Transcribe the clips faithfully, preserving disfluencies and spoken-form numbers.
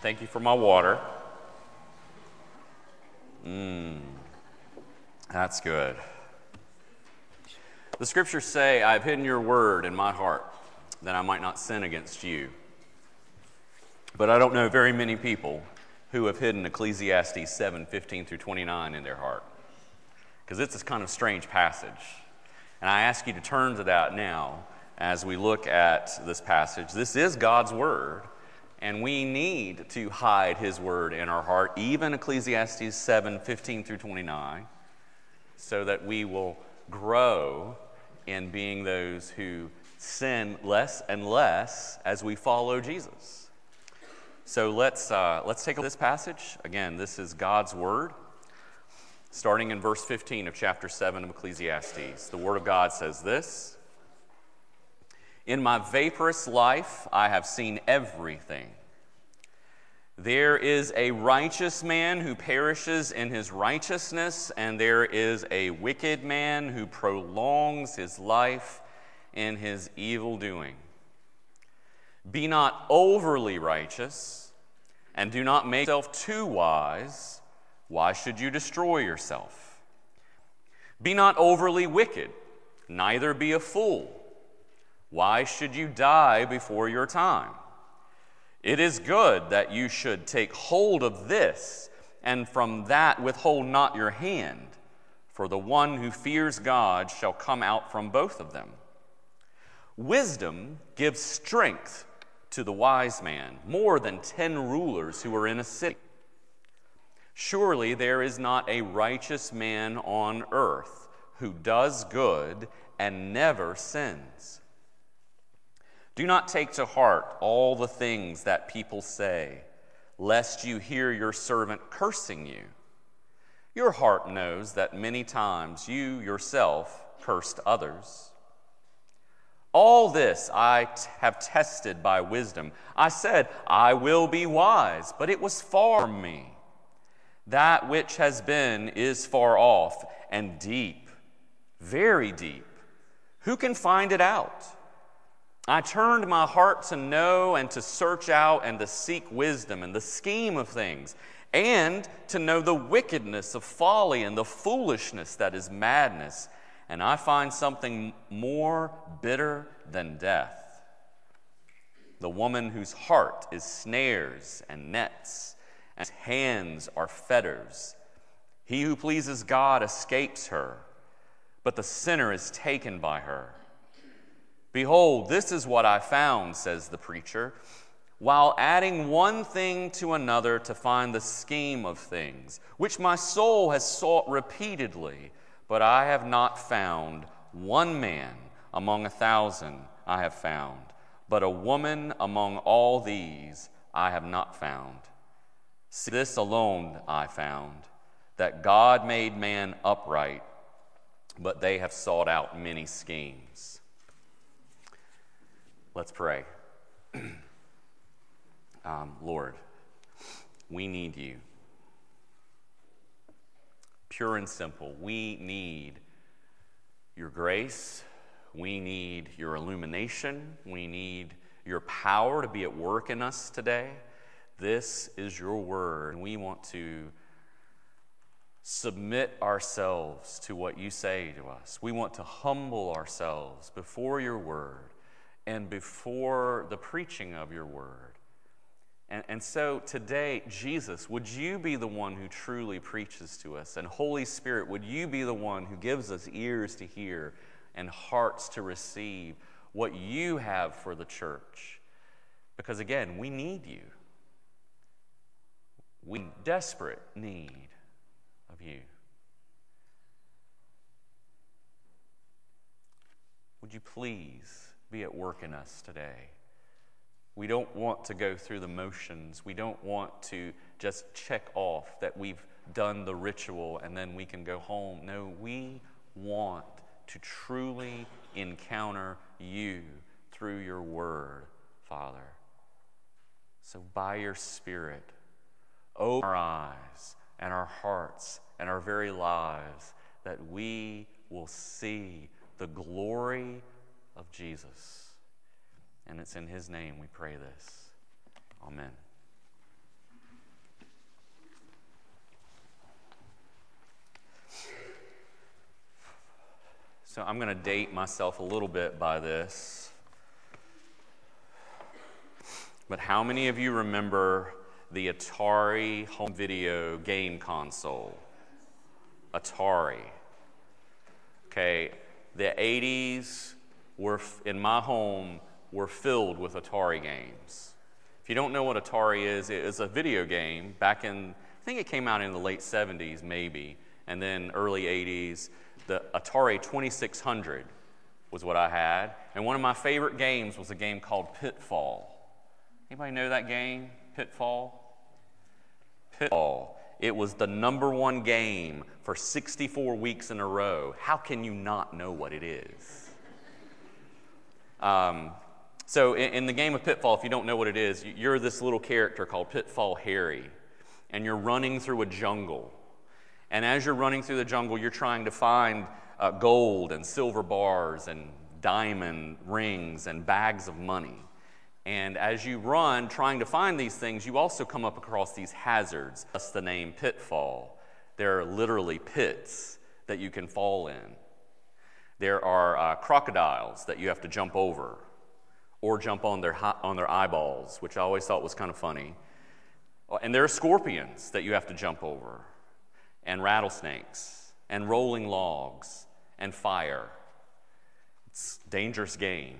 And thank you for my water. Mmm, that's good. The scriptures say, I have hidden your word in my heart, that I might not sin against you. But I don't know very many people who have hidden Ecclesiastes seven, fifteen through twenty-nine in their heart. Because it's this kind of strange passage. And I ask you to turn to that now as we look at this passage. This is God's word, and we need to hide his word in our heart, even Ecclesiastes seven, fifteen through twenty-nine, so that we will grow in being those who sin less and less as we follow Jesus. So let's uh, let's take a look at this passage. Again, this is God's word. Starting in verse fifteen of chapter seven of Ecclesiastes, the word of God says this: In my vaporous life I have seen everything. There is a righteous man who perishes in his righteousness, and there is a wicked man who prolongs his life in his evil doing. Be not overly righteous, and do not make yourself too wise. Why should you destroy yourself? Be not overly wicked, neither be a fool. Why should you die before your time? It is good that you should take hold of this, and from that withhold not your hand, for the one who fears God shall come out from both of them. Wisdom gives strength to the wise man, more than ten rulers who are in a city. Surely there is not a righteous man on earth who does good and never sins. Do not take to heart all the things that people say, lest you hear your servant cursing you. Your heart knows that many times you yourself cursed others. All this I t- have tested by wisdom. I said, I will be wise, but it was far from me. That which has been is far off and deep, very deep. Who can find it out? I turned my heart to know and to search out and to seek wisdom and the scheme of things, and to know the wickedness of folly and the foolishness that is madness. And I find something more bitter than death. The woman whose heart is snares and nets, and his hands are fetters. He who pleases God escapes her, but the sinner is taken by her. Behold, this is what I found, says the preacher, while adding one thing to another to find the scheme of things, which my soul has sought repeatedly, but I have not found. One man among a thousand I have found, but a woman among all these I have not found. See, this alone I found, that God made man upright, but they have sought out many schemes. Let's pray. um, Lord, we need you. Pure and simple, we need your grace. We need your illumination. We need your power to be at work in us today. This is your word, and we want to submit ourselves to what you say to us. We want to humble ourselves before your word and before the preaching of your word. And, and so today, Jesus, would you be the one who truly preaches to us? And Holy Spirit, would you be the one who gives us ears to hear and hearts to receive what you have for the church? Because again, we need you. We have desperate need of you. Would you please be at work in us today? We don't want to go through the motions. We don't want to just check off that we've done the ritual and then we can go home. No, we want to truly encounter you through your word, Father. So by your Spirit, open our eyes and our hearts and our very lives, that we will see the glory of Jesus. And it's in his name we pray this. Amen. So I'm going to date myself a little bit by this. But how many of you remember the Atari home video game console? Atari. Okay, the eighties were, in my home, were filled with Atari games. If you don't know what Atari is, it is a video game back in, I think it came out in the late seventies maybe, and then early eighties. The Atari twenty-six hundred was what I had, and one of my favorite games was a game called Pitfall. Anybody know that game, Pitfall? Pitfall. It was the number one game for sixty-four weeks in a row. How can you not know what it is? Um, so in, in the game of Pitfall, if you don't know what it is, you're this little character called Pitfall Harry, and you're running through a jungle. And as you're running through the jungle, you're trying to find uh, gold and silver bars and diamond rings and bags of money. And as you run, trying to find these things, you also come up across these hazards. That's the name Pitfall. There are literally pits that you can fall in. There are uh, crocodiles that you have to jump over or jump on their, on their eyeballs, which I always thought was kind of funny. And there are scorpions that you have to jump over, and rattlesnakes, and rolling logs, and fire. It's a dangerous game.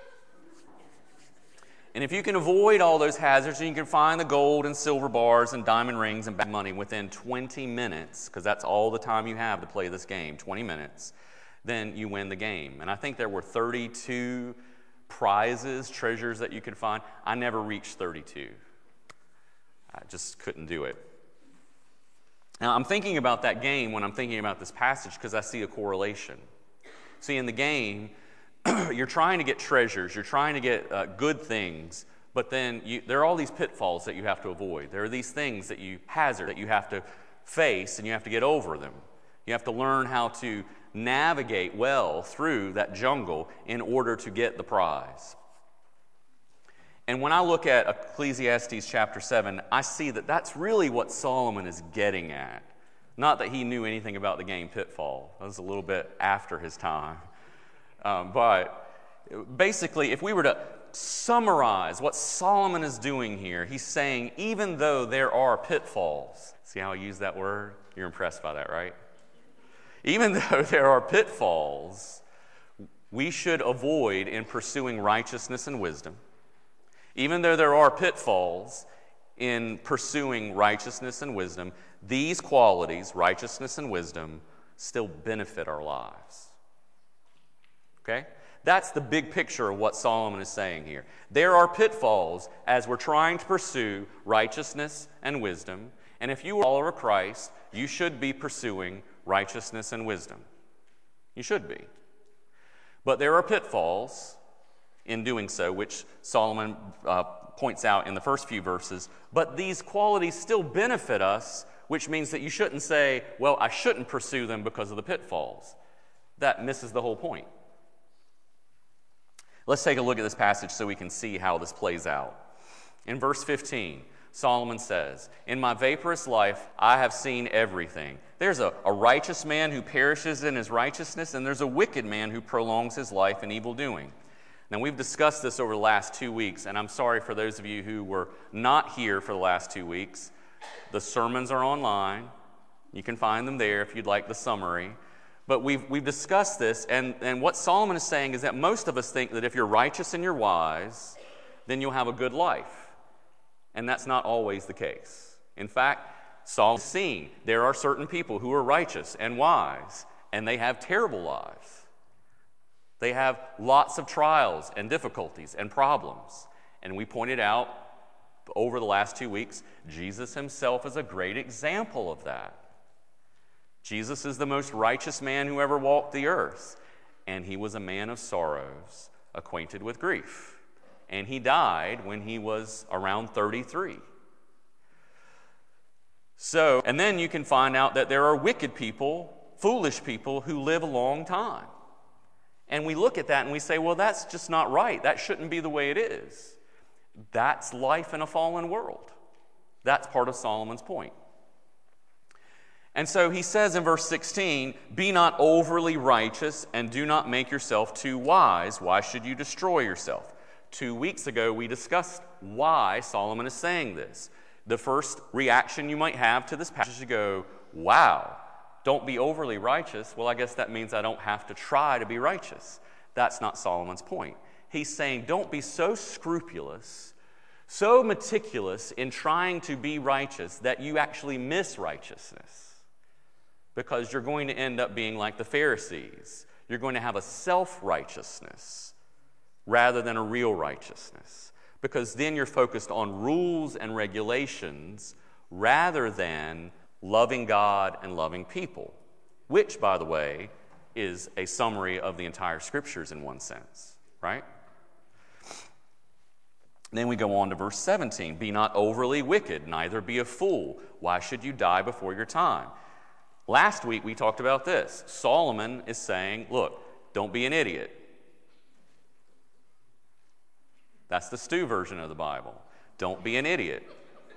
And if you can avoid all those hazards and you can find the gold and silver bars and diamond rings and money within twenty minutes, because that's all the time you have to play this game, twenty minutes, then you win the game. And I think there were thirty-two prizes, treasures that you could find. I never reached thirty-two. I just couldn't do it. Now, I'm thinking about that game when I'm thinking about this passage because I see a correlation. See, in the game, you're trying to get treasures, you're trying to get uh, good things, but then you, there are all these pitfalls that you have to avoid. There are these things that you hazard, that you have to face, and you have to get over them. You have to learn how to navigate well through that jungle in order to get the prize. And when I look at Ecclesiastes chapter seven, I see that that's really what Solomon is getting at. Not that he knew anything about the game Pitfall. That was a little bit after his time. Um, but basically, if we were to summarize what Solomon is doing here, he's saying, even though there are pitfalls, see how I use that word? You're impressed by that, right? Even though there are pitfalls, we should avoid in pursuing righteousness and wisdom. Even though there are pitfalls in pursuing righteousness and wisdom, these qualities, righteousness and wisdom, still benefit our lives. Okay? That's the big picture of what Solomon is saying here. There are pitfalls as we're trying to pursue righteousness and wisdom, and if you are a follower of Christ, you should be pursuing righteousness and wisdom. You should be. But there are pitfalls in doing so, which Solomon uh, points out in the first few verses. But these qualities still benefit us, which means that you shouldn't say, well, I shouldn't pursue them because of the pitfalls. That misses the whole point. Let's take a look at this passage so we can see how this plays out. In verse fifteen, Solomon says, "In my vaporous life I have seen everything." There's a, a righteous man who perishes in his righteousness, and there's a wicked man who prolongs his life in evil doing. Now, we've discussed this over the last two weeks, and I'm sorry for those of you who were not here for the last two weeks. The sermons are online. You can find them there if you'd like the summary. But we've, we've discussed this, and, and what Solomon is saying is that most of us think that if you're righteous and you're wise, then you'll have a good life. And that's not always the case. In fact, Solomon is seeing there are certain people who are righteous and wise, and they have terrible lives. They have lots of trials and difficulties and problems. And we pointed out over the last two weeks, Jesus himself is a great example of that. Jesus is the most righteous man who ever walked the earth. And he was a man of sorrows, acquainted with grief. And he died when he was around thirty-three. So, and then you can find out that there are wicked people, foolish people, who live a long time. And we look at that and we say, well, that's just not right. That shouldn't be the way it is. That's life in a fallen world. That's part of Solomon's point. And so he says in verse sixteen, be not overly righteous and do not make yourself too wise. Why should you destroy yourself? Two weeks ago, we discussed why Solomon is saying this. The first reaction you might have to this passage is to go, wow, don't be overly righteous. Well, I guess that means I don't have to try to be righteous. That's not Solomon's point. He's saying don't be so scrupulous, so meticulous in trying to be righteous that you actually miss righteousness, because you're going to end up being like the Pharisees. You're going to have a self-righteousness rather than a real righteousness, because then you're focused on rules and regulations rather than loving God and loving people, which, by the way, is a summary of the entire Scriptures in one sense, right? Then we go on to verse seventeen. Be not overly wicked, neither be a fool. Why should you die before your time? Last week we talked about this. Solomon is saying, look, don't be an idiot. That's the Stu version of the Bible. Don't be an idiot.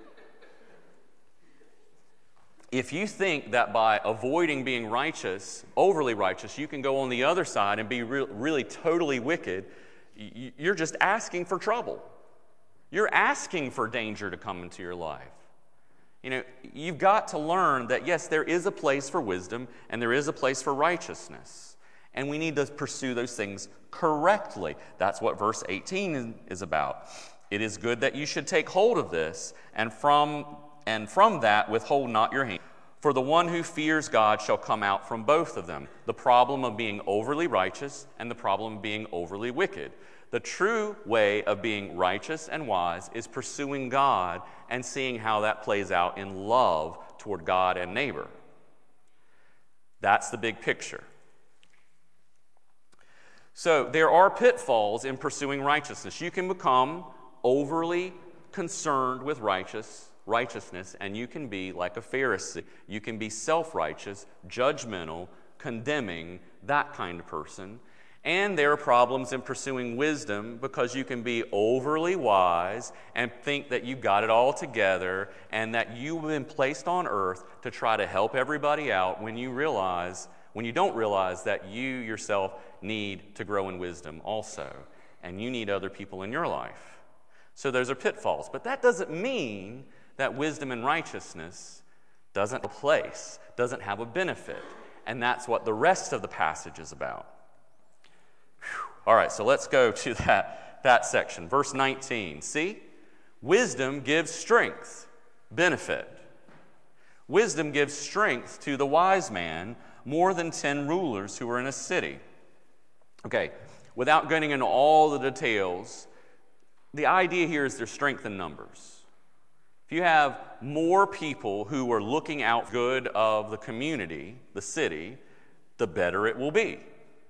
If you think that by avoiding being righteous, overly righteous, you can go on the other side and be re- really totally wicked, you're just asking for trouble. You're asking for danger to come into your life. You know, you've got to learn that, yes, there is a place for wisdom and there is a place for righteousness. And we need to pursue those things correctly. That's what verse eighteen is about. It is good that you should take hold of this, and from and from that withhold not your hand. For the one who fears God shall come out from both of them, the problem of being overly righteous and the problem of being overly wicked. The true way of being righteous and wise is pursuing God and seeing how that plays out in love toward God and neighbor. That's the big picture. So there are pitfalls in pursuing righteousness. You can become overly concerned with righteous righteousness, and you can be like a Pharisee. You can be self-righteous, judgmental, condemning, that kind of person. And there are problems in pursuing wisdom, because you can be overly wise and think that you've got it all together and that you've been placed on earth to try to help everybody out, when you realize, when you don't realize that you yourself need to grow in wisdom also, and you need other people in your life. So those are pitfalls. But that doesn't mean that wisdom and righteousness doesn't have a place, doesn't have a benefit. And that's what the rest of the passage is about. Whew. All right, so let's go to that, that section. Verse nineteen. See? Wisdom gives strength, benefit. Wisdom gives strength to the wise man more than ten rulers who are in a city. Okay, without getting into all the details, the idea here is there's strength in numbers. If you have more people who are looking out for the good of the community, the city, the better it will be,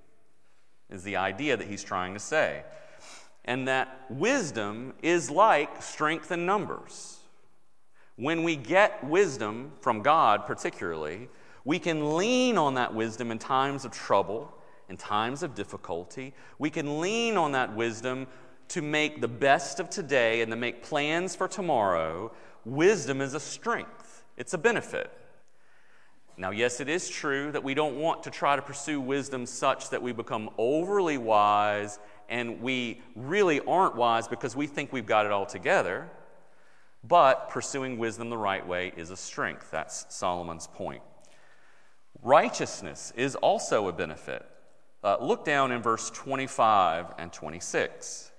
is the idea that he's trying to say. And that wisdom is like strength in numbers. When we get wisdom from God particularly, we can lean on that wisdom in times of trouble, in times of difficulty. We can lean on that wisdom to make the best of today and to make plans for tomorrow. Wisdom is a strength. It's a benefit. Now, yes, it is true that we don't want to try to pursue wisdom such that we become overly wise and we really aren't wise because we think we've got it all together. But pursuing wisdom the right way is a strength. That's Solomon's point. Righteousness is also a benefit. Uh, look down in verse twenty-five and twenty-six.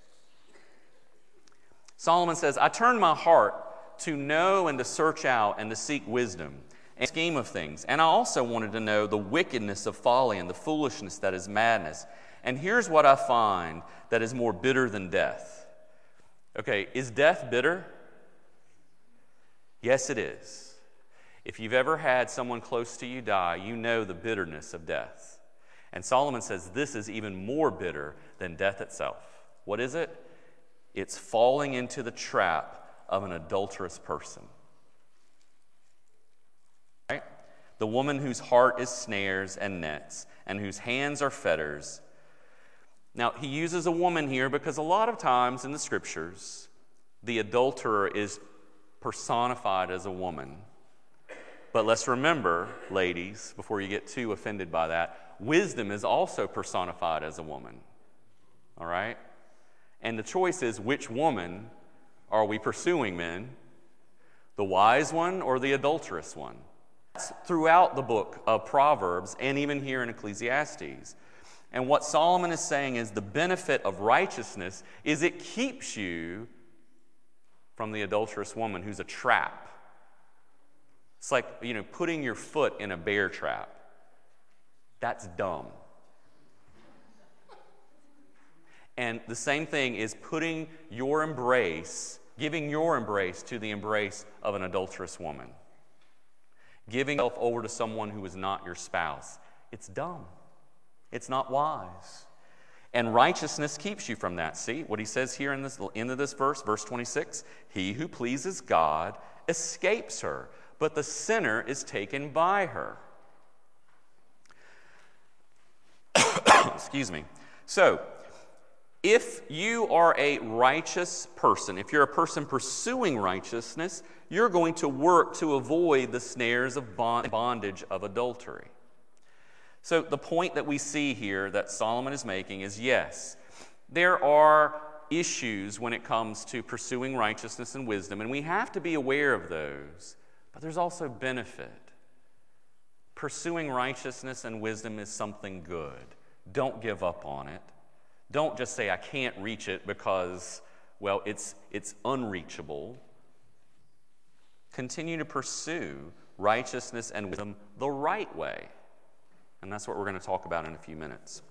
Solomon says, I turned my heart to know and to search out and to seek wisdom and scheme of things. And I also wanted to know the wickedness of folly and the foolishness that is madness. And here's what I find that is more bitter than death. Okay, is death bitter? Yes, it is. If you've ever had someone close to you die, you know the bitterness of death. And Solomon says this is even more bitter than death itself. What is it? It's falling into the trap of an adulterous person. Right? The woman whose heart is snares and nets, and whose hands are fetters. Now, he uses a woman here because a lot of times in the Scriptures, the adulterer is personified as a woman. But let's remember, ladies, before you get too offended by that, wisdom is also personified as a woman. All right? And the choice is, which woman are we pursuing, men? The wise one or the adulterous one? That's throughout the book of Proverbs and even here in Ecclesiastes. And what Solomon is saying is the benefit of righteousness is it keeps you from the adulterous woman who's a trap. It's like, you know, putting your foot in a bear trap. That's dumb. And the same thing is putting your embrace, giving your embrace to the embrace of an adulterous woman. Giving yourself over to someone who is not your spouse. It's dumb. It's not wise. And righteousness keeps you from that. See what he says here in this end of this verse, verse twenty-six. He who pleases God escapes her, but the sinner is taken by her. Excuse me. So, if you are a righteous person, if you're a person pursuing righteousness, you're going to work to avoid the snares of bondage of adultery. So the point that we see here that Solomon is making is, yes, there are issues when it comes to pursuing righteousness and wisdom, and we have to be aware of those, but there's also benefit. Pursuing righteousness and wisdom is something good. Don't give up on it. Don't just say, I can't reach it because, well, it's, it's unreachable. Continue to pursue righteousness and wisdom the right way. And that's what we're going to talk about in a few minutes.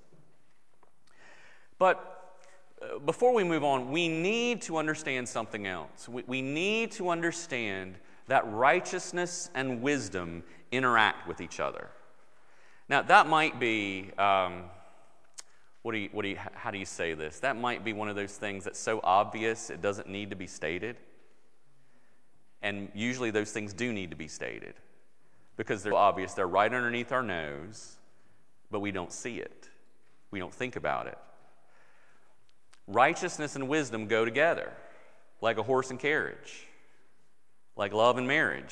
But uh, before we move on, we need to understand something else. We, we need to understand that righteousness and wisdom interact with each other. Now, that might be... Um, What do you, what do you, how do you say this? That might be one of those things that's so obvious it doesn't need to be stated. And usually those things do need to be stated because they're obvious. They're right underneath our nose, but we don't see it. We don't think about it. Righteousness and wisdom go together like a horse and carriage, like love and marriage,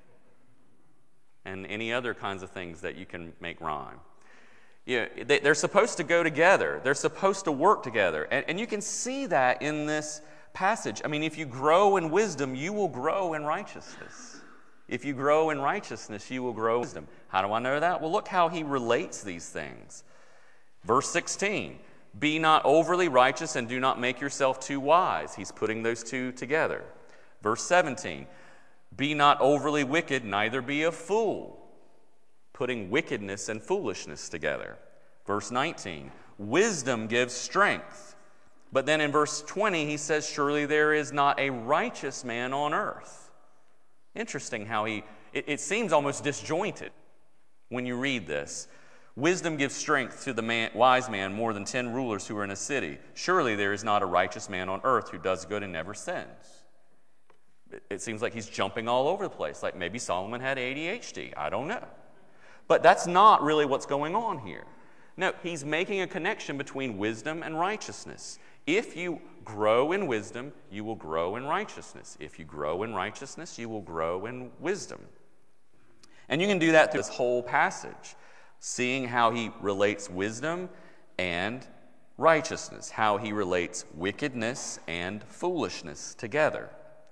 and any other kinds of things that you can make rhyme. Yeah, they, they're supposed to go together. They're supposed to work together. And, and you can see that in this passage. I mean, if you grow in wisdom, you will grow in righteousness. If you grow in righteousness, you will grow in wisdom. How do I know that? Well, look how he relates these things. Verse sixteen, be not overly righteous and do not make yourself too wise. He's putting those two together. Verse seventeen, be not overly wicked, neither be a fool. Putting wickedness and foolishness together. Verse nineteen, wisdom gives strength. But then in verse twenty, he says, surely there is not a righteous man on earth. Interesting how he, it, it seems almost disjointed when you read this. Wisdom gives strength to the man, wise man more than ten rulers who are in a city. Surely there is not a righteous man on earth who does good and never sins. It, it seems like he's jumping all over the place, like maybe Solomon had A D H D. I don't know. But that's not really what's going on here. No, he's making a connection between wisdom and righteousness. If you grow in wisdom, you will grow in righteousness. If you grow in righteousness, you will grow in wisdom. And you can do that through this whole passage, seeing how he relates wisdom and righteousness, how he relates wickedness and foolishness together.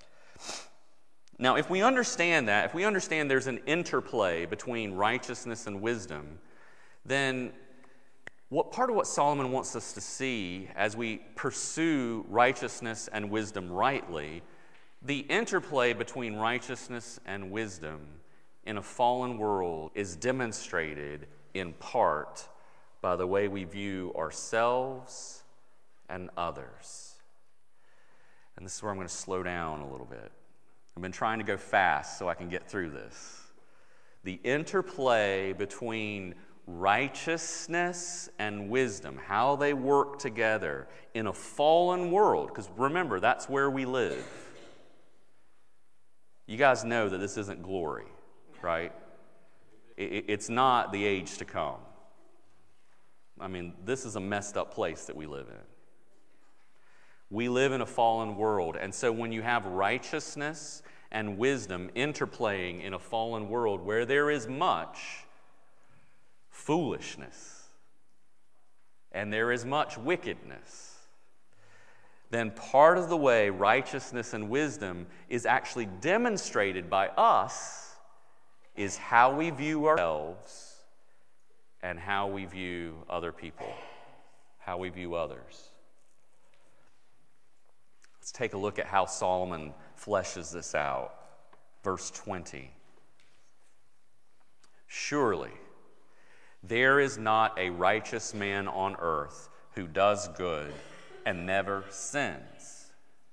Now, if we understand that, if we understand there's an interplay between righteousness and wisdom, then what part of what Solomon wants us to see as we pursue righteousness and wisdom rightly, the interplay between righteousness and wisdom in a fallen world is demonstrated in part by the way we view ourselves and others. And this is where I'm going to slow down a little bit. I've been trying to go fast so I can get through this. The interplay between righteousness and wisdom, how they work together in a fallen world, because remember, that's where we live. You guys know that this isn't glory, right? It's not the age to come. I mean, this is a messed up place that we live in. We live in a fallen world, and so when you have righteousness and wisdom interplaying in a fallen world where there is much foolishness and there is much wickedness, then part of the way righteousness and wisdom is actually demonstrated by us is how we view ourselves and how we view other people, how we view others. Let's take a look at how Solomon fleshes this out. Verse twenty. Surely there is not a righteous man on earth who does good and never sins.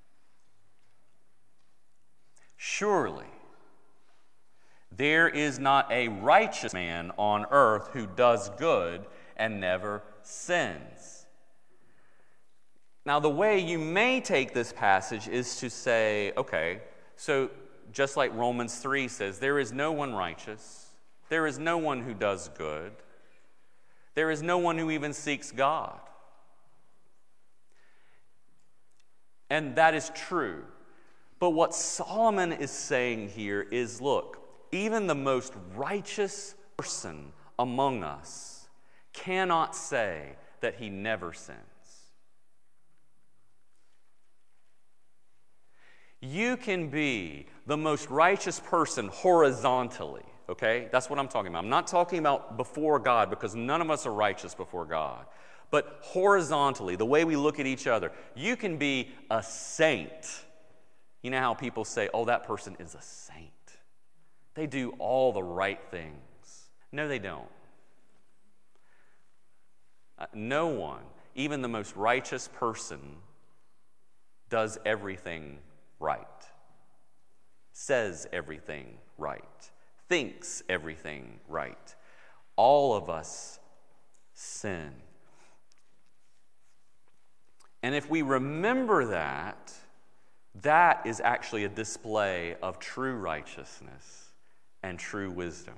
Surely there is not a righteous man on earth who does good and never sins. Now, the way you may take this passage is to say, okay, so just like Romans three says, there is no one righteous, there is no one who does good, there is no one who even seeks God. And that is true. But what Solomon is saying here is, look, even the most righteous person among us cannot say that he never sins. You can be the most righteous person horizontally, okay? That's what I'm talking about. I'm not talking about before God, because none of us are righteous before God. But horizontally, the way we look at each other, you can be a saint. You know how people say, oh, that person is a saint. They do all the right things. No, they don't. Uh, no one, even the most righteous person, does everything right, says everything right, thinks everything right. All of us sin. And if we remember that, that is actually a display of true righteousness and true wisdom.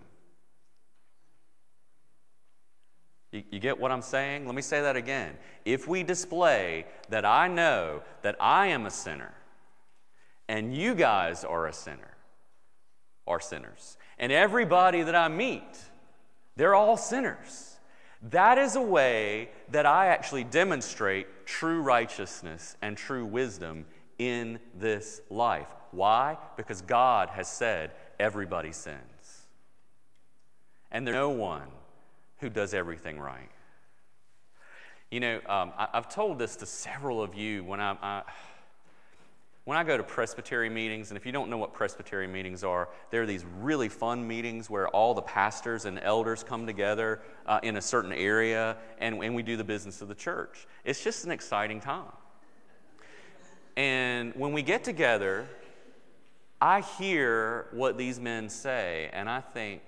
You, you get what I'm saying? Let me say that again. If we display that I know that I am a sinner, and you guys are a sinner, are sinners, and everybody that I meet, they're all sinners, that is a way that I actually demonstrate true righteousness and true wisdom in this life. Why? Because God has said everybody sins. And there's no one who does everything right. You know, um, I, I've told this to several of you when I, I when I go to Presbytery meetings, and if you don't know what Presbytery meetings are, they're these really fun meetings where all the pastors and elders come together uh, in a certain area, and, and we do the business of the church. It's just an exciting time. And when we get together, I hear what these men say, and I think,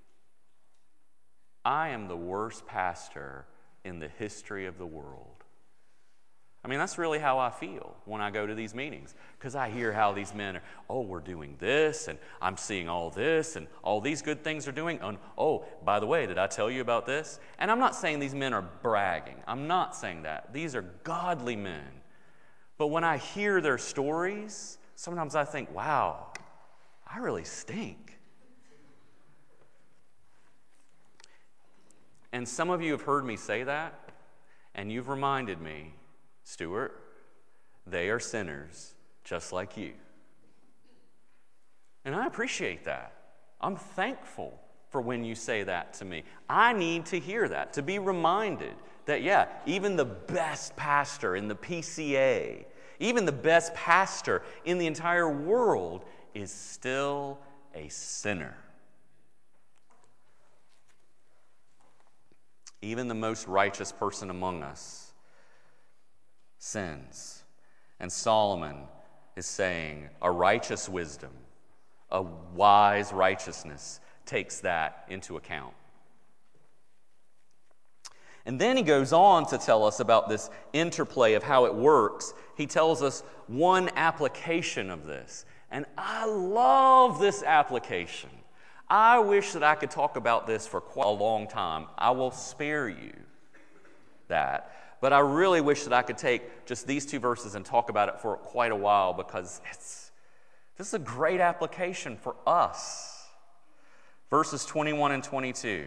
I am the worst pastor in the history of the world. I mean, that's really how I feel when I go to these meetings, because I hear how these men are, oh, we're doing this, and I'm seeing all this, and all these good things are doing, and oh, by the way, did I tell you about this? And I'm not saying these men are bragging. I'm not saying that. These are godly men. But when I hear their stories, sometimes I think, wow, I really stink. And some of you have heard me say that, and you've reminded me, Stuart, they are sinners just like you. And I appreciate that. I'm thankful for when you say that to me. I need to hear that, to be reminded that, yeah, even the best pastor in the P C A, even the best pastor in the entire world is still a sinner. Even the most righteous person among us sins. And Solomon is saying a righteous wisdom, a wise righteousness takes that into account. And then he goes on to tell us about this interplay of how it works. He tells us one application of this. And I love this application. I wish that I could talk about this for quite a long time. I will spare you that. But I really wish that I could take just these two verses and talk about it for quite a while, because it's This is a great application for us. Verses twenty-one and twenty-two.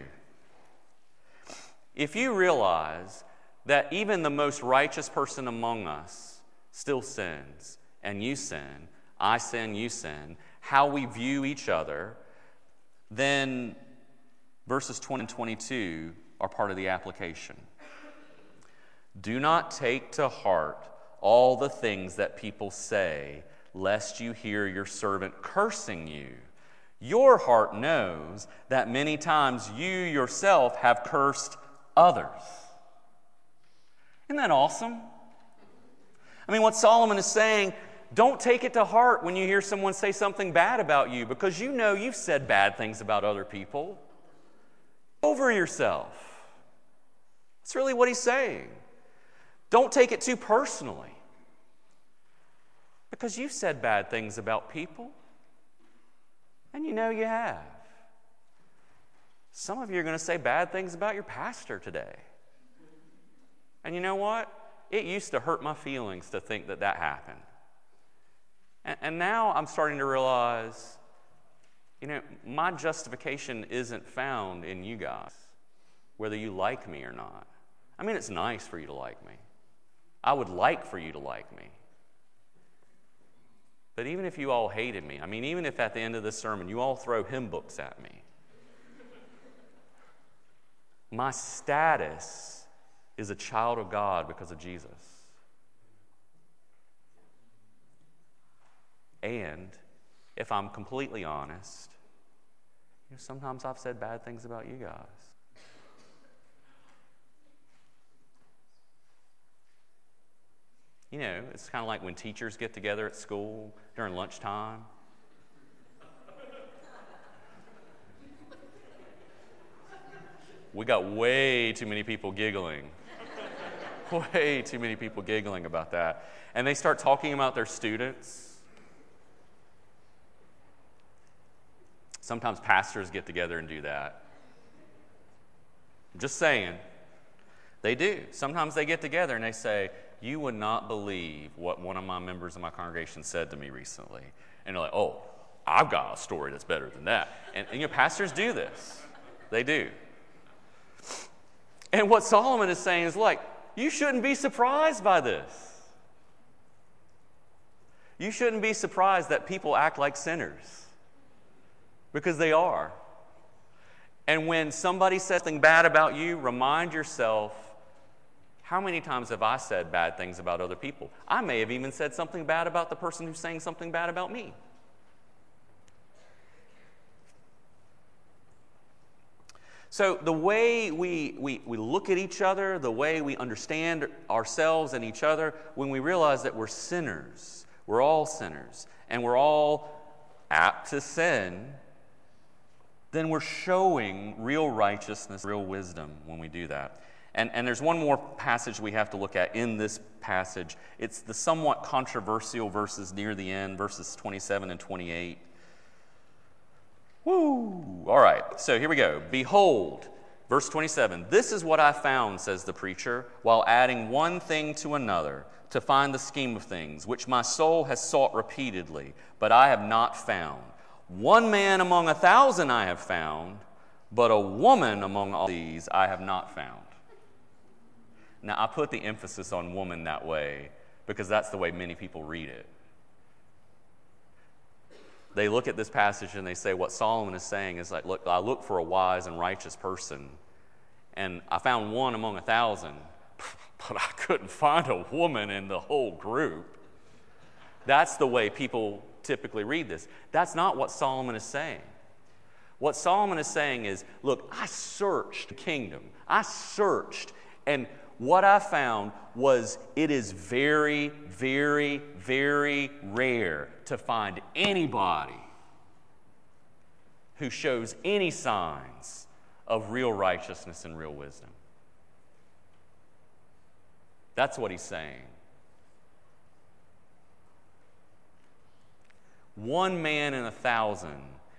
If you realize that even the most righteous person among us still sins, and you sin, I sin, you sin, how we view each other, then verses twenty and twenty-two are part of the application. Do not take to heart all the things that people say, lest you hear your servant cursing you. Your heart knows that many times you yourself have cursed others. Isn't that awesome? I mean, what Solomon is saying, don't take it to heart when you hear someone say something bad about you, because you know you've said bad things about other people. Over yourself. That's really what he's saying. Don't take it too personally, because you've said bad things about people, and you know you have. Some of you are going to say bad things about your pastor today. And you know what? It used to hurt my feelings to think that that happened. And, and now I'm starting to realize, you know, my justification isn't found in you guys, whether you like me or not. I mean, it's nice for you to like me. I would like for you to like me. But even if you all hated me, I mean, even if at the end of this sermon you all throw hymn books at me, my status is a child of God because of Jesus. And if I'm completely honest, you know, sometimes I've said bad things about you guys. You know, it's kind of like when teachers get together at school during lunchtime. We got way too many people giggling. Way too many people giggling about that. And they start talking about their students. Sometimes pastors get together and do that. I'm just saying. They do. Sometimes they get together and they say, you would not believe what one of my members of my congregation said to me recently. And they're like, oh, I've got a story that's better than that. And, and you know, pastors do this. They do. And what Solomon is saying is, like, you shouldn't be surprised by this. You shouldn't be surprised that people act like sinners, because they are. And when somebody says something bad about you, remind yourself, how many times have I said bad things about other people? I may have even said something bad about the person who's saying something bad about me. So the way we, we, we look at each other, the way we understand ourselves and each other, when we realize that we're sinners, we're all sinners, and we're all apt to sin, then we're showing real righteousness, real wisdom when we do that. And, and there's one more passage we have to look at in this passage. It's the somewhat controversial verses near the end, verses twenty-seven and twenty-eight. Woo! All right, so here we go. Behold, verse twenty-seven, this is what I found, says the preacher, while adding one thing to another, to find the scheme of things, which my soul has sought repeatedly, but I have not found. One man among a thousand I have found, but a woman among all these I have not found. Now, I put the emphasis on woman that way because that's the way many people read it. They look at this passage and they say what Solomon is saying is like, look, I look for a wise and righteous person, and I found one among a thousand, but I couldn't find a woman in the whole group. That's the way people typically read this. That's not what Solomon is saying. What Solomon is saying is, look, I searched the kingdom. I searched, and what I found was it is very, very, very rare to find anybody who shows any signs of real righteousness and real wisdom. That's what he's saying. One man in a thousand,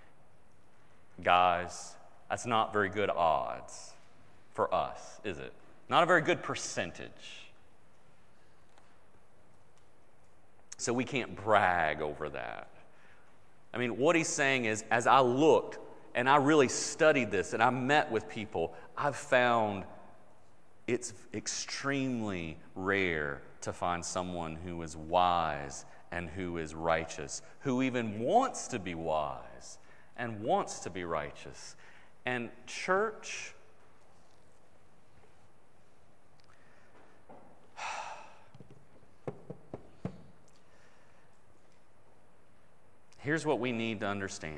guys, that's not very good odds for us, is it? Not a very good percentage. So we can't brag over that. I mean, what he's saying is, as I looked and I really studied this and I met with people, I've found it's extremely rare to find someone who is wise and who is righteous, who even wants to be wise and wants to be righteous. And church, here's what we need to understand.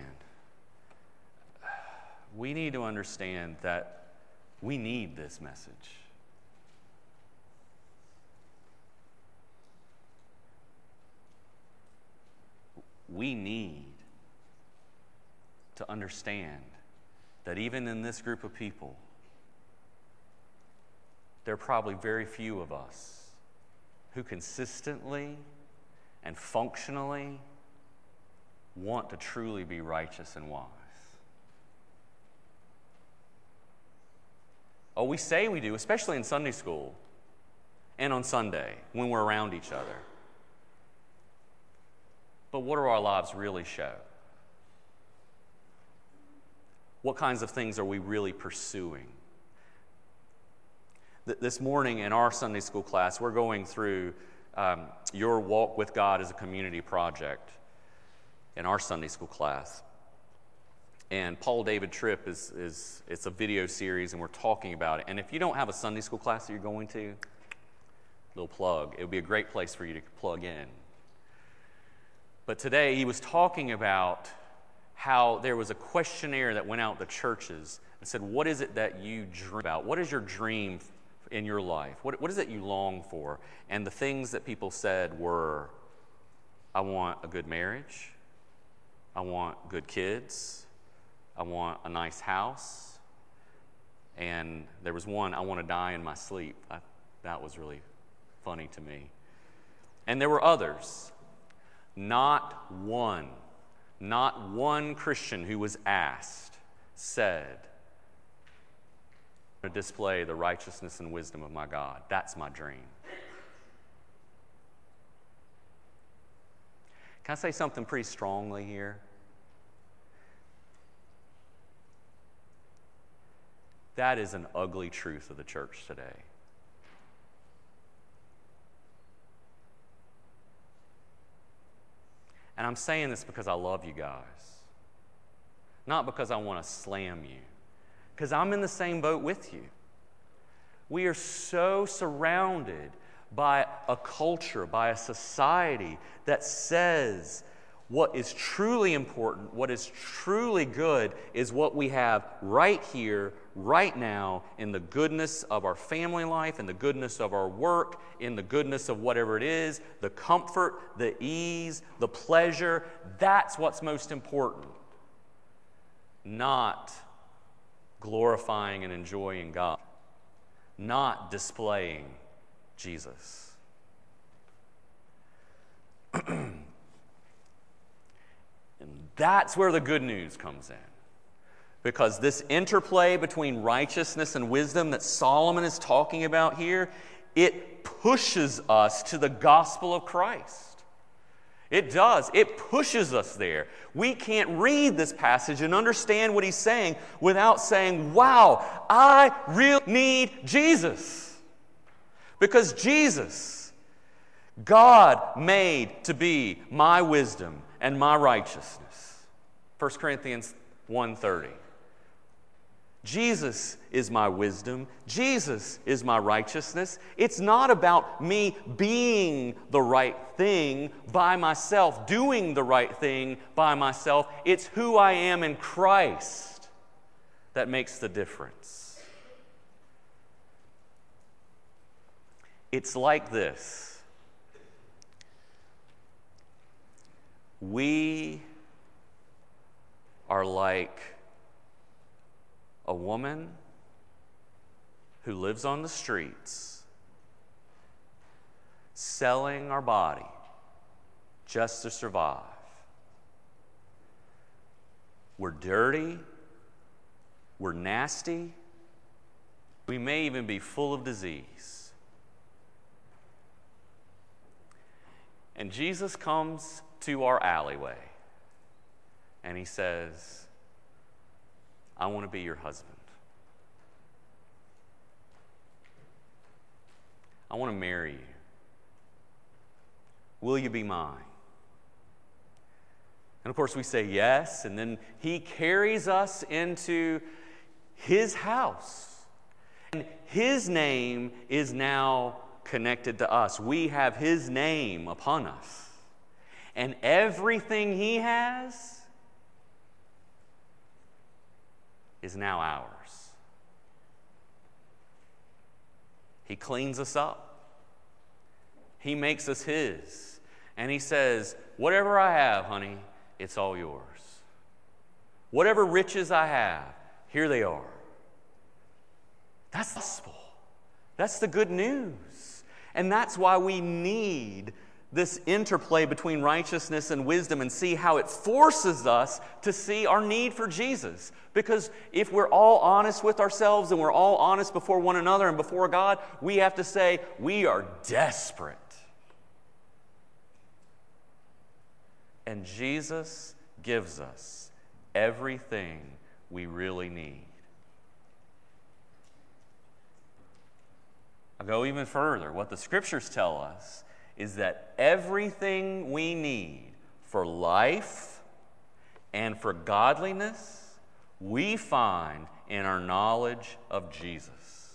We need to understand that we need this message. We need to understand that even in this group of people, there are probably very few of us who consistently and functionally want to truly be righteous and wise. Oh, we say we do, especially in Sunday school and on Sunday when we're around each other. But what do our lives really show? What kinds of things are we really pursuing? Th- this morning in our Sunday school class, we're going through um, Your Walk with God as a Community project in our Sunday school class. And Paul David Tripp is, is it's a video series, and we're talking about it. And if you don't have a Sunday school class that you're going to, little plug, it would be a great place for you to plug in. But today he was talking about how there was a questionnaire that went out to churches and said, what is it that you dream about? What is your dream in your life? What, what is it you long for? And the things that people said were, I want a good marriage. I want good kids. I want a nice house. And there was one, I want to die in my sleep. I, that was really funny to me. And there were others. Not one, not one Christian who was asked said, to display the righteousness and wisdom of my God. That's my dream. Can I say something pretty strongly here? That is an ugly truth of the church today. And I'm saying this because I love you guys. Not because I want to slam you. Because I'm in the same boat with you. We are so surrounded by a culture, by a society that says what is truly important, what is truly good, is what we have right here, right now, in the goodness of our family life, in the goodness of our work, in the goodness of whatever it is, the comfort, the ease, the pleasure. That's what's most important. Not glorifying and enjoying God. Not displaying Jesus. And that's where the good news comes in. Because this interplay between righteousness and wisdom that Solomon is talking about here, it pushes us to the gospel of Christ. It does. It pushes us there. We can't read this passage and understand what he's saying without saying, wow, I really need Jesus. Because Jesus, God made to be my wisdom and my righteousness. First Corinthians one thirty. Jesus is my wisdom. Jesus is my righteousness. It's not about me being the right thing by myself, doing the right thing by myself. It's who I am in Christ that makes the difference. It's like this. We are like a woman who lives on the streets, selling our body just to survive. We're dirty. We're nasty. We may even be full of disease. And Jesus comes to our alleyway. and he says, I want to be your husband. I want to marry you. Will you be mine? And of course we say yes, and then he carries us into his house. And his name is now connected to us. We have his name upon us. And everything he has is now ours. He cleans us up. He makes us his. And he says, whatever I have, honey, it's all yours. Whatever riches I have, here they are. That's the gospel. That's the good news. And that's why we need this interplay between righteousness and wisdom and see how it forces us to see our need for Jesus. Because if we're all honest with ourselves and we're all honest before one another and before God, we have to say we are desperate. And Jesus gives us everything we really need. I'll go even further. What the Scriptures tell us is that everything we need for life and for godliness, we find in our knowledge of Jesus.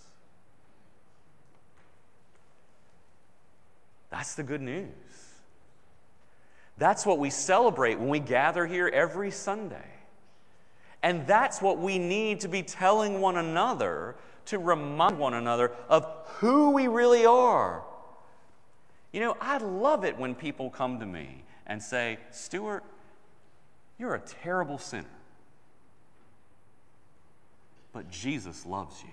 That's the good news. That's what we celebrate when we gather here every Sunday. And that's what we need to be telling one another, to remind one another of who we really are. You know, I love it when people come to me and say, Stuart, you're a terrible sinner, but Jesus loves you.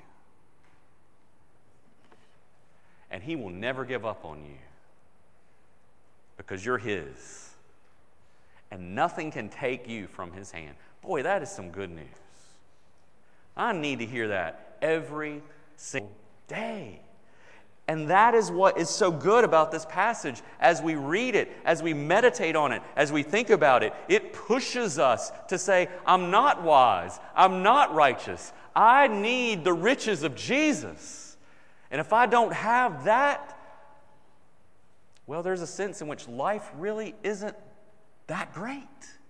And he will never give up on you because you're his. And nothing can take you from his hand. Boy, that is some good news. I need to hear that every single day. And that is what is so good about this passage. As we read it, as we meditate on it, as we think about it, it pushes us to say, I'm not wise, I'm not righteous. I need the riches of Jesus. And if I don't have that, well, there's a sense in which life really isn't that great.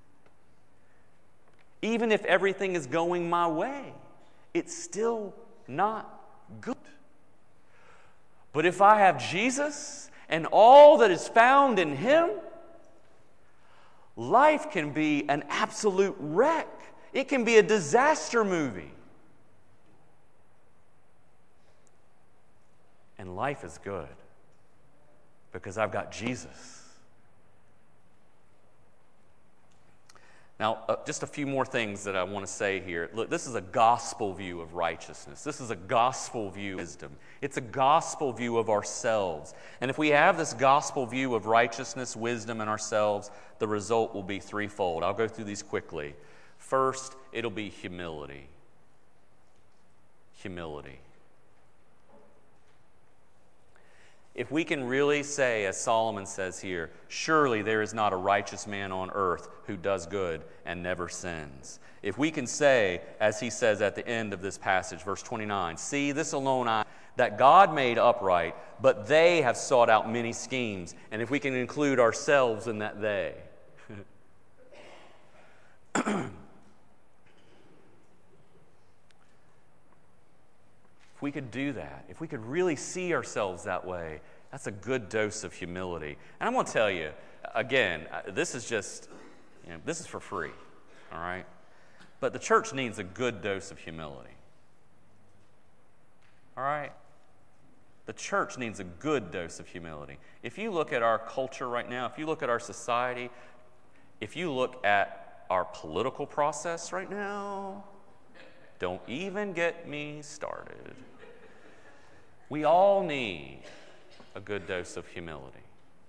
Even if everything is going my way, it's still not good. But if I have Jesus and all that is found in him, life can be an absolute wreck. It can be a disaster movie. And life is good because I've got Jesus. Now, uh, just a few more things that I want to say here. Look, this is a gospel view of righteousness. This is a gospel view of wisdom. It's a gospel view of ourselves. And if we have this gospel view of righteousness, wisdom, and ourselves, the result will be threefold. I'll go through these quickly. First, it'll be humility. Humility. If we can really say, as Solomon says here, surely there is not a righteous man on earth who does good and never sins. If we can say, as he says at the end of this passage, verse twenty-nine, see, this alone I, that God made upright, but they have sought out many schemes. And if we can include ourselves in that they. If we could do that, if we could really see ourselves that way, that's a good dose of humility. And I'm going to tell you, again, this is just, you know, this is for free, all right? But the church needs a good dose of humility, all right? The church needs a good dose of humility. If you look at our culture right now, if you look at our society, if you look at our political process right now, don't even get me started. We all need a good dose of humility.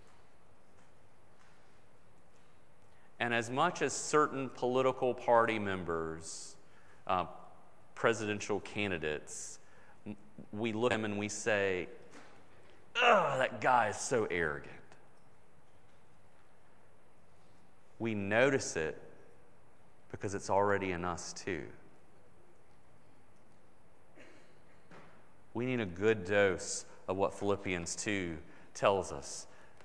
And as much as certain political party members, uh, presidential candidates, we look at them and we say, ugh, that guy is so arrogant. We notice it because it's already in us too. We need a good dose of what Philippians two tells us.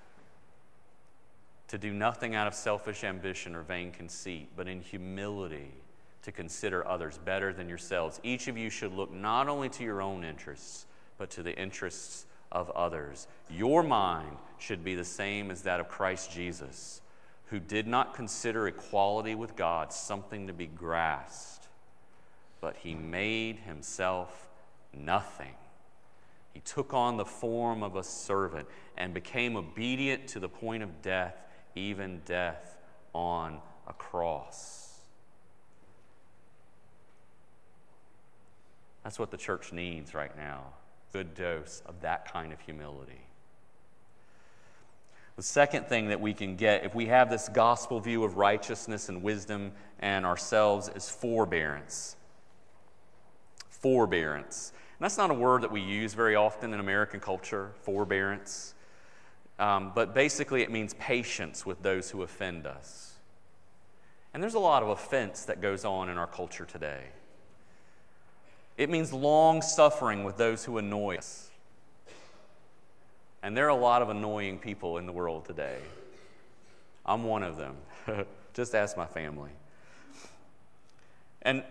To do nothing out of selfish ambition or vain conceit, but in humility to consider others better than yourselves. Each of you should look not only to your own interests, but to the interests of others. Your mind should be the same as that of Christ Jesus, who did not consider equality with God something to be grasped, but he made himself nothing. He took on the form of a servant and became obedient to the point of death, even death on a cross. That's what the church needs right now. Good dose of that kind of humility. The second thing that we can get, if we have this gospel view of righteousness and wisdom and ourselves, is forbearance. Forbearance. And that's not a word that we use very often in American culture, forbearance. Um, but basically it means patience with those who offend us. And there's a lot of offense that goes on in our culture today. It means long suffering with those who annoy us. And there are a lot of annoying people in the world today. I'm one of them. Just ask my family. And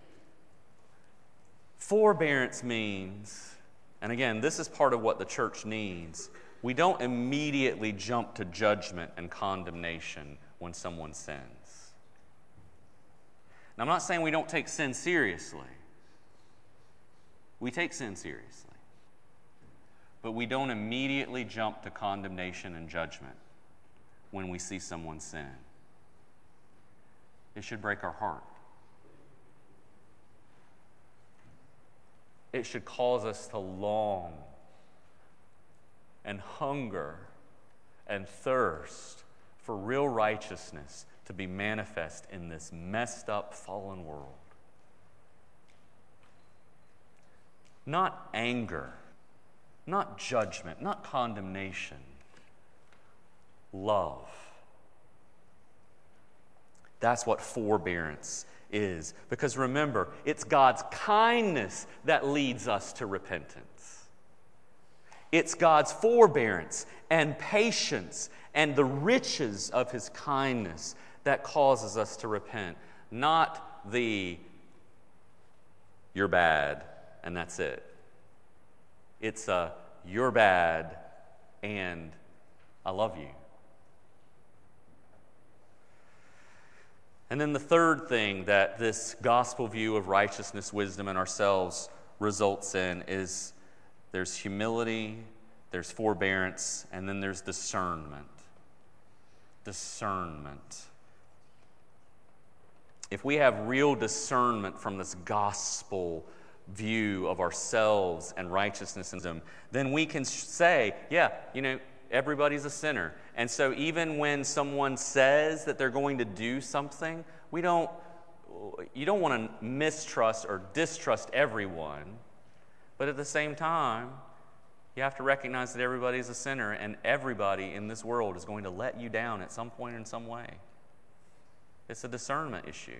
forbearance means, and again, this is part of what the church needs, we don't immediately jump to judgment and condemnation when someone sins. Now, I'm not saying we don't take sin seriously. We take sin seriously. But we don't immediately jump to condemnation and judgment when we see someone sin. It should break our heart. It should cause us to long and hunger and thirst for real righteousness to be manifest in this messed up, fallen world. Not anger, not judgment, not condemnation. Love. That's what forbearance is. Because remember, it's God's kindness that leads us to repentance. It's God's forbearance and patience and the riches of his kindness that causes us to repent. Not the, you're bad, and that's it. It's a, you're bad, and I love you. And then the third thing that this gospel view of righteousness, wisdom, and ourselves results in is there's humility, there's forbearance, and then there's discernment. Discernment. If we have real discernment from this gospel view of ourselves and righteousness and wisdom, then we can say, yeah, you know, everybody's a sinner. And so even when someone says that they're going to do something, we don't, you don't want to mistrust or distrust everyone. But at the same time, you have to recognize that everybody's a sinner and everybody in this world is going to let you down at some point in some way. It's a discernment issue.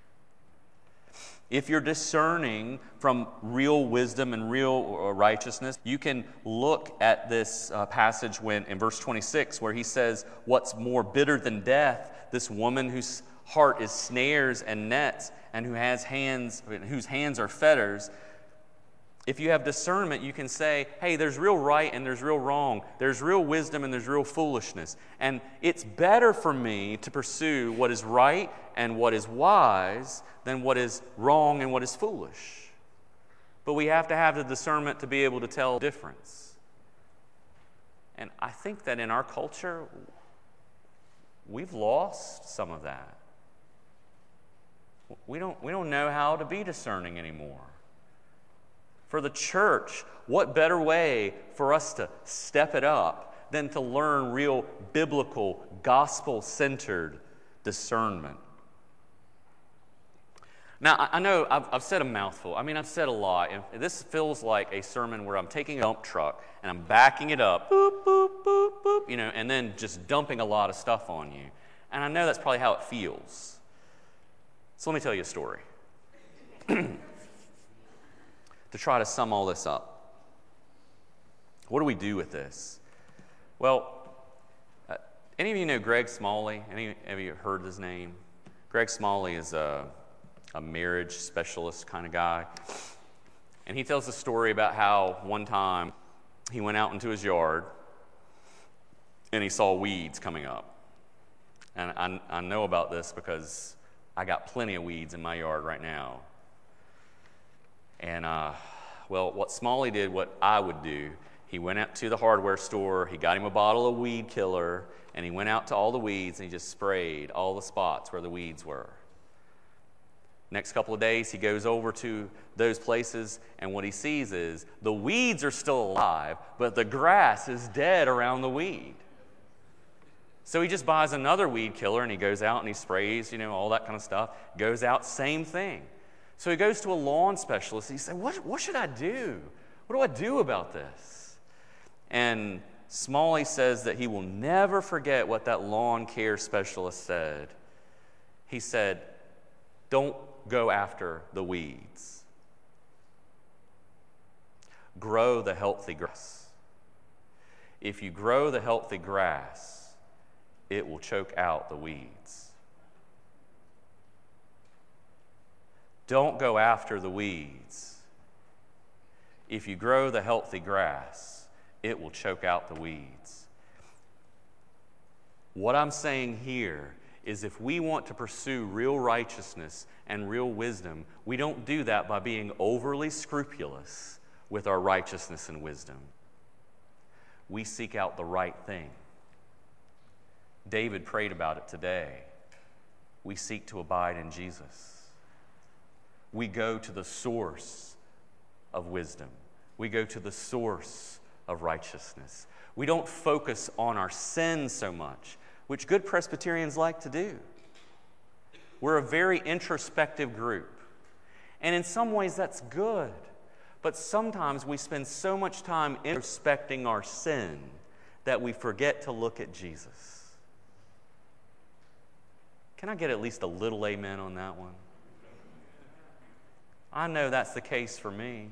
If you're discerning from real wisdom and real righteousness, you can look at this uh, passage when in verse twenty-six where he says, what's more bitter than death, this woman whose heart is snares and nets and who has hands, whose hands are fetters. If you have discernment, you can say, hey, there's real right and there's real wrong. There's real wisdom and there's real foolishness. And it's better for me to pursue what is right and what is wise than what is wrong and what is foolish. But we have to have the discernment to be able to tell the difference. And I think that in our culture, we've lost some of that. We don't, we don't know how to be discerning anymore. For the church, what better way for us to step it up than to learn real biblical, gospel-centered discernment? Now, I know I've, I've said a mouthful. I mean, I've said a lot. And this feels like a sermon where I'm taking a dump truck and I'm backing it up, boop, boop, boop, boop, you know, and then just dumping a lot of stuff on you. And I know that's probably how it feels. So let me tell you a story to try to sum all this up. What do we do with this? Well, uh, any of you know Greg Smalley? Any of you heard his name? Greg Smalley is a, a marriage specialist kind of guy. And he tells a story about how one time he went out into his yard and he saw weeds coming up. And I, I know about this because I got plenty of weeds in my yard right now. And, uh, well, what Smalley did, what I would do, he went out to the hardware store, he got him a bottle of weed killer, and he went out to all the weeds and he just sprayed all the spots where the weeds were. Next couple of days, he goes over to those places, and what he sees is the weeds are still alive, but the grass is dead around the weed. So he just buys another weed killer, and he goes out and he sprays, you know, all that kind of stuff. Goes out, same thing. So he goes to a lawn specialist, and he says, what, what should I do? What do I do about this? And Smalley says that he will never forget what that lawn care specialist said. He said, don't go after the weeds. Grow the healthy grass. If you grow the healthy grass, it will choke out the weeds. Don't go after the weeds. If you grow the healthy grass, it will choke out the weeds. What I'm saying here is if we want to pursue real righteousness and real wisdom, we don't do that by being overly scrupulous with our righteousness and wisdom. We seek out the right thing. David prayed about it today. We seek to abide in Jesus. We go to the source of wisdom. We go to the source of righteousness. We don't focus on our sin so much, which good Presbyterians like to do. We're a very introspective group. And in some ways that's good. But sometimes we spend so much time introspecting our sin that we forget to look at Jesus. Can I get at least a little amen on that one? I know that's the case for me.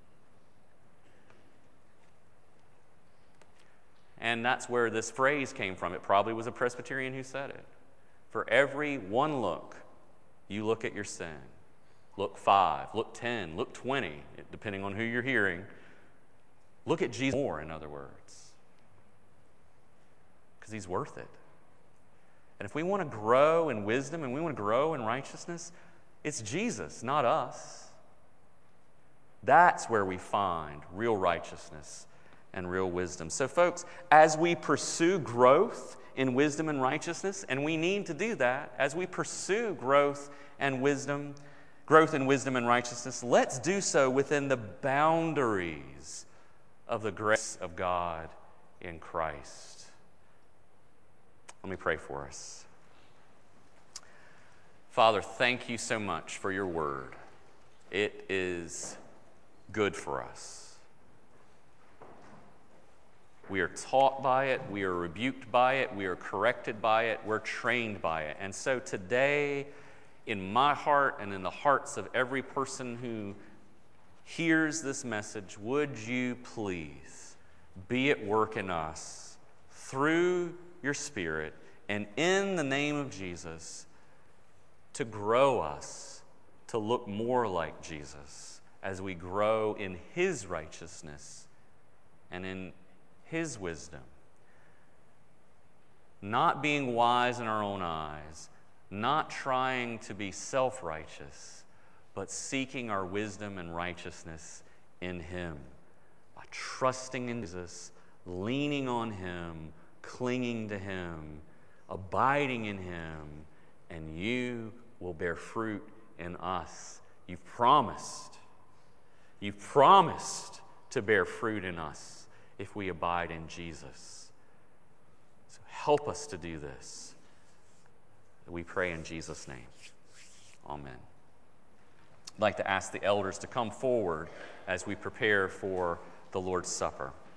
And that's where this phrase came from. It probably was a Presbyterian who said it. For every one look, you look at your sin. Look five, look ten, look twenty, depending on who you're hearing. Look at Jesus more, in other words. Because he's worth it. And if we want to grow in wisdom and we want to grow in righteousness, it's Jesus, not us. That's where we find real righteousness and real wisdom. So folks, as we pursue growth in wisdom and righteousness, and we need to do that, as we pursue growth and wisdom, growth in wisdom and righteousness, let's do so within the boundaries of the grace of God in Christ. Let me pray for us. Father, thank you so much for your word. It is good for us. We are taught by it, we are rebuked by it, we are corrected by it, we're trained by it. And so today, in my heart and in the hearts of every person who hears this message, would you please be at work in us through your Spirit and in the name of Jesus to grow us to look more like Jesus as we grow in his righteousness and in his wisdom, not being wise in our own eyes, not trying to be self-righteous, but seeking our wisdom and righteousness in him, by trusting in Jesus, leaning on him, clinging to him, abiding in him, and you will bear fruit in us. You've promised. You've promised to bear fruit in us if we abide in Jesus. So help us to do this. We pray in Jesus' name. Amen. I'd like to ask the elders to come forward as we prepare for the Lord's Supper.